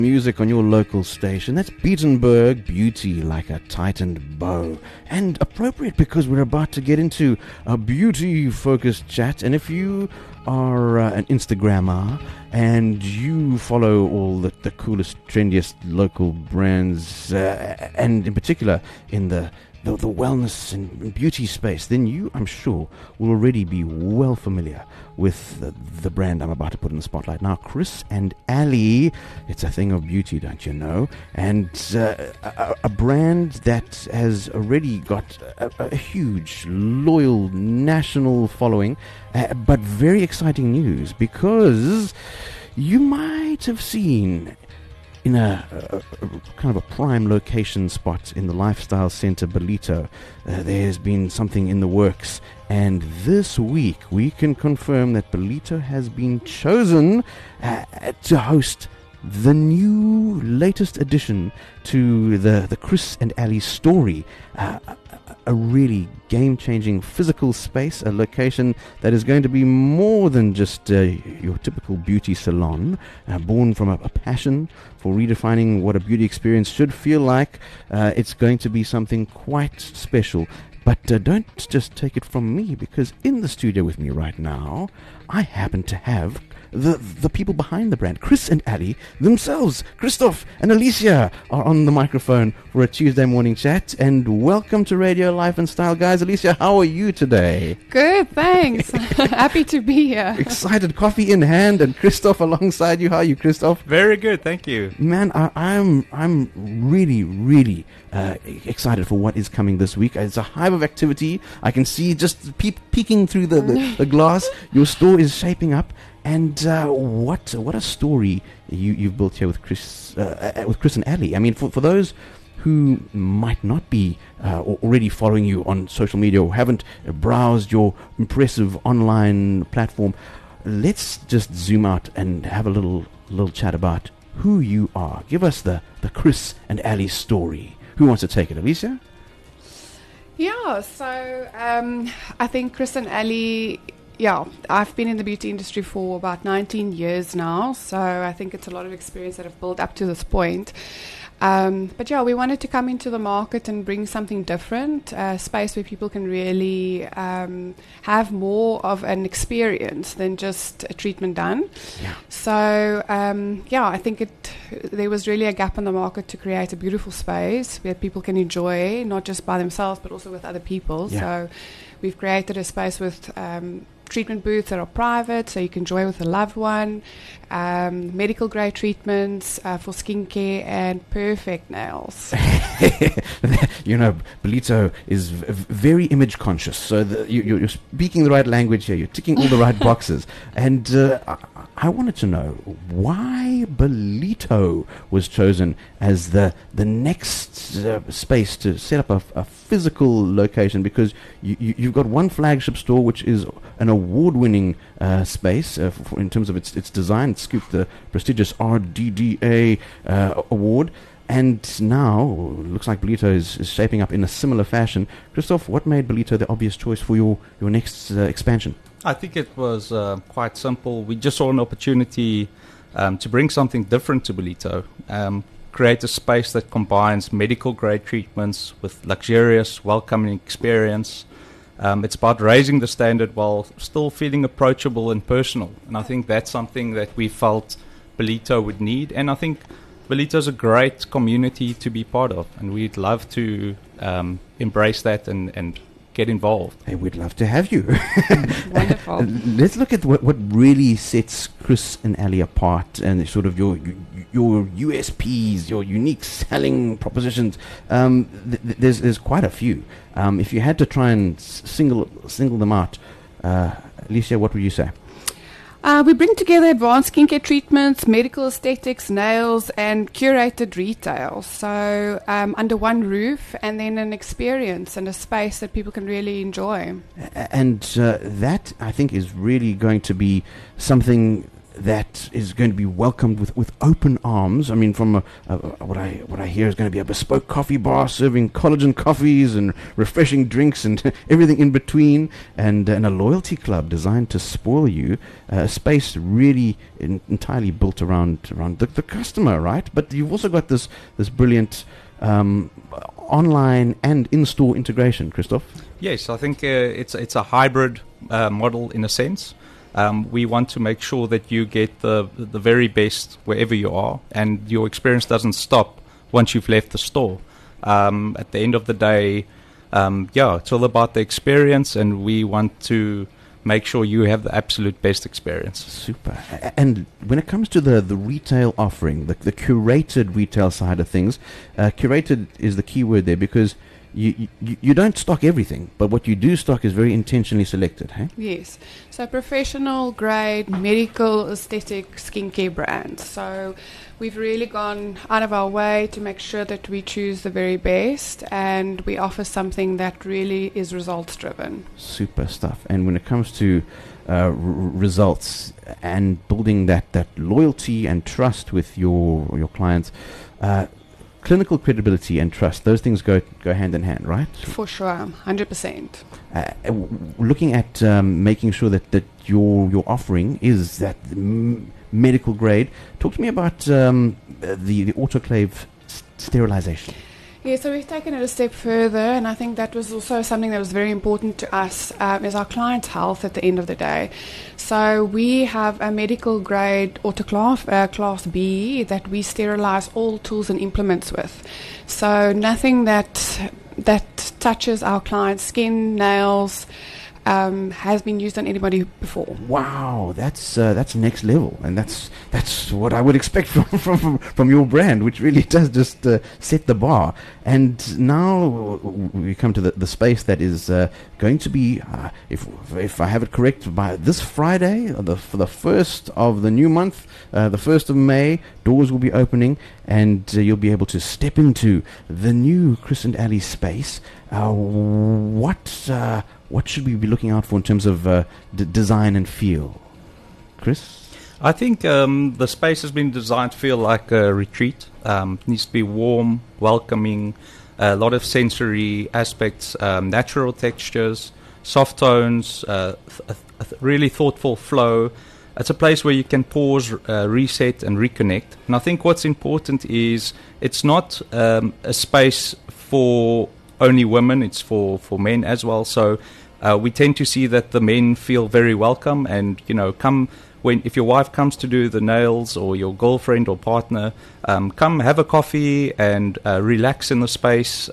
Music on your local station. That's Beatenberg, Beauty Like a Tightened Bow. And appropriate because we're about to get into a beauty-focused chat. And if you are an Instagrammer and you follow all the coolest, trendiest local brands, and in particular in the wellness and beauty space, then you, I'm sure, will already be well familiar with the brand I'm about to put in the spotlight now. Chris and Ali, it's a thing of beauty, don't you know? And a brand that has already got a huge, loyal national following, but very exciting news, because you might have seen in a kind of a prime location spot in the lifestyle center Ballito, there's been something in the works, and this week we can confirm that Ballito has been chosen to host the new latest addition to the Chris and Ali story, a really game-changing physical space, a location that is going to be more than just your typical beauty salon, born from a passion for redefining what a beauty experience should feel like. It's going to be something quite special. But don't just take it from me, because in the studio with me right now, I happen to have the people behind the brand. Chris and Ali themselves, Christoph and Alicia, are on the microphone for a Tuesday morning chat. And welcome to Radio Life and Style, guys. Alicia, how are you today? Good, thanks. Happy to be here. Excited, coffee in hand, and Christoph alongside you. How are you, Christoph? Very good, thank you. Man, I'm really excited for what is coming this week. It's a hive of activity. I can see just peeking through the glass. Your store is shaping up. And what a story you've built here with Chris and Ali. I mean, for those who might not be already following you on social media or haven't browsed your impressive online platform, let's just zoom out and have a little chat about who you are. Give us the Chris and Ali story. Who wants to take it, Alicia? Yeah, so I think Chris and Ali... Yeah, I've been in the beauty industry for about 19 years now, so I think it's a lot of experience that I've built up to this point. But yeah, we wanted to come into the market and bring something different, a space where people can really have more of an experience than just a treatment done. Yeah. So I think there was really a gap in the market to create a beautiful space where people can enjoy, not just by themselves, but also with other people. Yeah. So we've created a space with treatment booths that are private, so you can enjoy with a loved one, medical grade treatments for skincare, and perfect nails. You know, Ballito is very image conscious, so you're speaking the right language here, you're ticking all the right boxes. And I wanted to know why Ballito was chosen as the next space to set up a physical location, because you've got one flagship store which is an award-winning space in terms of its design. It scooped the prestigious RDDA award, and now looks like Ballito is shaping up in a similar fashion. Christoph, what made Ballito the obvious choice for your next expansion? I think it was quite simple. We just saw an opportunity to bring something different to Ballito, create a space that combines medical grade treatments with luxurious, welcoming experience. It's about raising the standard while still feeling approachable and personal. And I think that's something that we felt Ballito would need. And I think Ballito's a great community to be part of. And we'd love to embrace that and get involved. Hey, we'd love to have you. Wonderful. Let's look at what really sets Chris and Ali apart, and sort of your USPs, your unique selling propositions. There's quite a few. If you had to try and single them out, Alicia, what would you say? We bring together advanced skincare treatments, medical aesthetics, nails, and curated retail. So under one roof, and then an experience and a space that people can really enjoy. And that, I think, is really going to be something that is going to be welcomed with open arms. I mean, from what I hear is going to be a bespoke coffee bar serving collagen coffees and refreshing drinks and everything in between, and a loyalty club designed to spoil you. A space really entirely built around the customer, right? But you've also got this brilliant online and in-store integration, Christoph. Yes, I think it's a hybrid model in a sense. We want to make sure that you get the very best wherever you are, and your experience doesn't stop once you've left the store. At the end of the day, it's all about the experience, and we want to make sure you have the absolute best experience. Super. And when it comes to the retail offering, the curated retail side of things, curated is the key word there, because you don't stock everything, but what you do stock is very intentionally selected, hey? Yes. So professional grade medical aesthetic skincare brands. So we've really gone out of our way to make sure that we choose the very best, and we offer something that really is results driven. Super stuff. And when it comes to results and building that loyalty and trust with your clients, clinical credibility and trust, those things go hand in hand, right? For sure, 100%. Looking at making sure that your offering is that medical grade. Talk to me about the autoclave sterilization. Yeah, so we've taken it a step further, and I think that was also something that was very important to us, is our clients' health at the end of the day. So we have a medical grade autoclave, class B, that we sterilize all tools and implements with. So nothing that touches our clients' skin, nails, has been used on anybody before. Wow, that's next level, and that's what I would expect from your brand, which really does just set the bar. And now we come to the space that is going to be, if I have it correct, by this Friday, for the first of the new month, the 1st of May, doors will be opening, and you'll be able to step into the new Chris and Ali space. What should we be looking out for in terms of design and feel? Chris? I think the space has been designed to feel like a retreat. It needs to be warm, welcoming, a lot of sensory aspects, natural textures, soft tones, a really thoughtful flow. It's a place where you can pause, reset, and reconnect. And I think what's important is it's not a space for only women, it's for men as well. So we tend to see that the men feel very welcome, and if your wife comes to do the nails, or your girlfriend or partner, come have a coffee and relax in the space.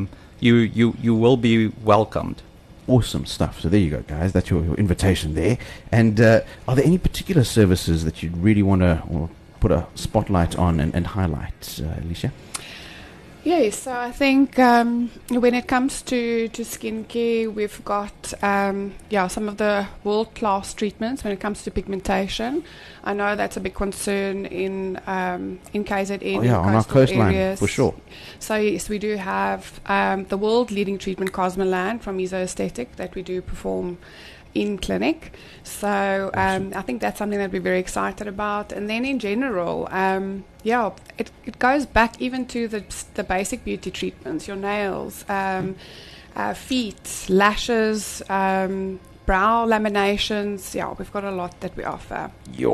You will be welcomed. Awesome stuff. So there you go, guys. That's your invitation there. And are there any particular services that you'd really want to put a spotlight on and highlight, Alicia? Yes, so I think when it comes to skincare, we've got some of the world-class treatments when it comes to pigmentation. I know that's a big concern in KZN, on our coastline, areas. For sure. So yes, we do have the world-leading treatment, Cosmoland from Meso Aesthetic, that we do perform in clinic. So I think that's something that we're very excited about. And then in general, it goes back even to the basic beauty treatments, your nails, feet, lashes, brow laminations. Yeah, we've got a lot that we offer.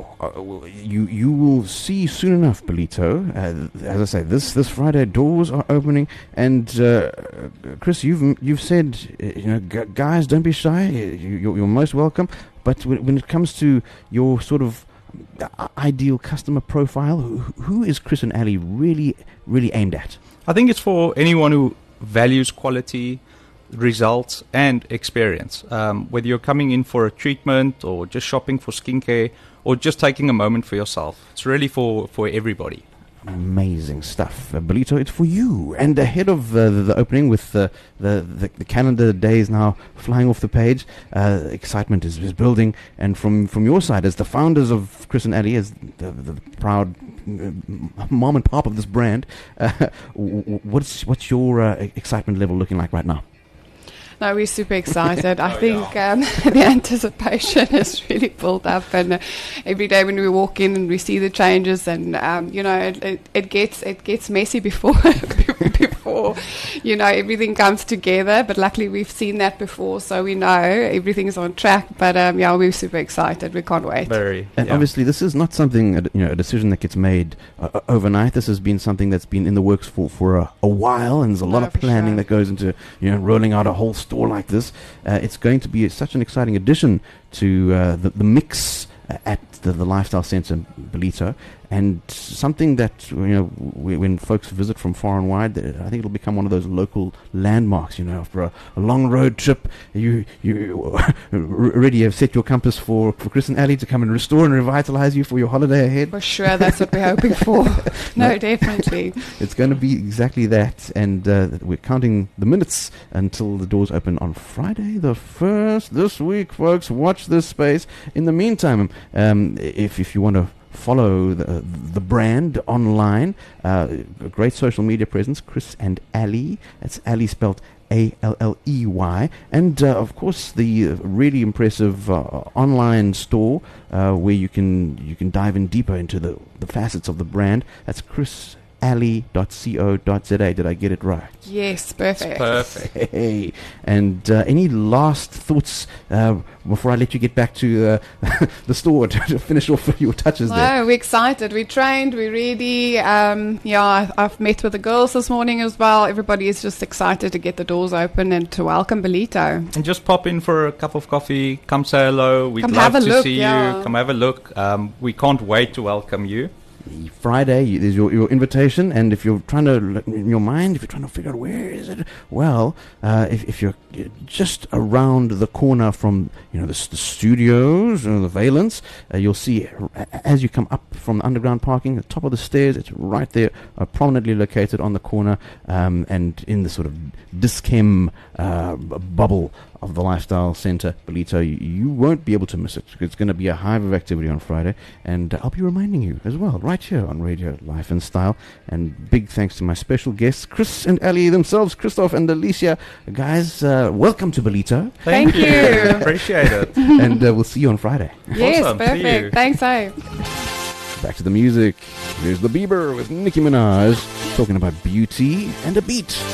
You will see soon enough, Belito. As I say, this Friday doors are opening, and Chris, you've said, guys, don't be shy. You're most welcome. But when it comes to your sort of ideal customer profile, who is Chris and Ali really, really aimed at? I think it's for anyone who values quality, results, and experience. Whether you're coming in for a treatment, or just shopping for skincare, or just taking a moment for yourself. It's really for everybody. Amazing stuff. Belito, it's for you. And ahead of the opening, with the calendar days now flying off the page, excitement is building. And from your side, as the founders of Chris and Ali, as the proud mom and pop of this brand, what's your excitement level looking like right now? No, we're super excited. I think the anticipation is really built up, and every day when we walk in and we see the changes, and it gets messy before before everything comes together. But luckily we've seen that before, so we know everything's on track. But we're super excited. We can't wait. And obviously, this is not something a decision that gets made overnight. This has been something that's been in the works for a while, and there's a lot of planning that goes into rolling out a whole store like this. It's going to be such an exciting addition to the mix at the Lifestyle Centre Ballito, and something that when folks visit from far and wide, I think it'll become one of those local landmarks. After a long road trip, you already have set your compass for Chris and Ali to come and restore and revitalize you for your holiday ahead. For sure, that's what we're hoping for. No, definitely. It's going to be exactly that, and we're counting the minutes until the doors open on Friday the 1st this week, folks. Watch this space. In the meantime, if you want to follow the brand online, a great social media presence, Chris and Ali. That's Ali spelled Alley, and of course the really impressive online store where you can dive in deeper into the facets of the brand. That's chrisalley.co.za. Did I get it right? Yes, perfect. Perfect. Hey. And any last thoughts before I let you get back to the store to finish off your touches there? No, we're excited. We trained. We're ready. I've met with the girls this morning as well. Everybody is just excited to get the doors open and to welcome Ballito. And just pop in for a cup of coffee. Come say hello. We'd love to see you. Come have a look. We can't wait to welcome you. Friday is your invitation, and if you're trying to, in your mind, if you're trying to figure out where is it, well, if you're just around the corner from the studios or the Valence, you'll see as you come up from the underground parking, the top of the stairs, it's right there, prominently located on the corner, and in the sort of Dis-Chem bubble of the Lifestyle Centre Ballito. You won't be able to miss it. It's going to be a hive of activity on Friday, and I'll be reminding you as well, right here on Radio Life and Style. And big thanks to my special guests, Chris and Ali themselves, Christoph and Alicia. Guys, welcome to Ballito. Thank you. Appreciate it. And we'll see you on Friday. Yes, Awesome. perfect. Thanks, Back to the music. Here's the Bieber with Nicki Minaj talking about beauty and a beat.